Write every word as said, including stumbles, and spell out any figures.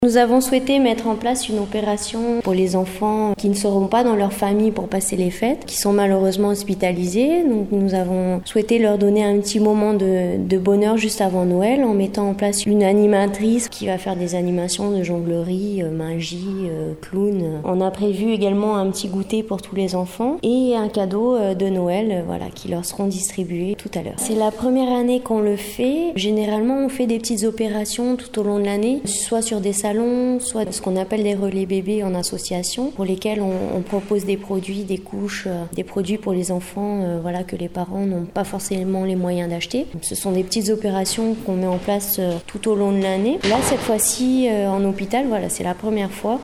Nous avons souhaité mettre en place une opération pour les enfants qui ne seront pas dans leur famille pour passer les fêtes, qui sont malheureusement hospitalisés. Donc nous avons souhaité leur donner un petit moment de, de bonheur juste avant Noël en mettant en place une animatrice qui va faire des animations de jonglerie, euh, magie, euh, clown. On a prévu également un petit goûter pour tous les enfants et un cadeau euh, de Noël euh, voilà, qui leur seront distribués tout à l'heure. C'est la première année qu'on le fait. Généralement, on fait des petites opérations tout au long de l'année, soit sur des salles soit ce qu'on appelle des relais bébés en association, pour lesquels on, on propose des produits, des couches, euh, des produits pour les enfants euh, voilà, que les parents n'ont pas forcément les moyens d'acheter. Donc, ce sont des petites opérations qu'on met en place euh, tout au long de l'année. Là, cette fois-ci, euh, en hôpital, voilà, c'est la première fois.